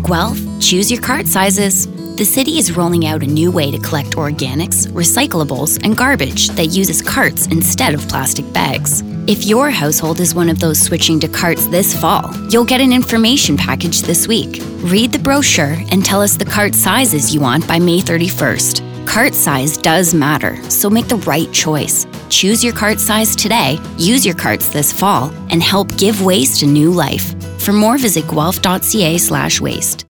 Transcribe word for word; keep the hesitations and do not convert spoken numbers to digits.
Guelph, choose your cart sizes. The city is rolling out a new way to collect organics, recyclables, and garbage that uses carts instead of plastic bags. If your household is one of those switching to carts this fall, you'll get an information package this week. Read the brochure and tell us the cart sizes you want by May thirty-first. Cart size does matter, so make the right choice. Choose your cart size today, use your carts this fall, and help give waste a new life. For more, visit guelph.ca slash waste.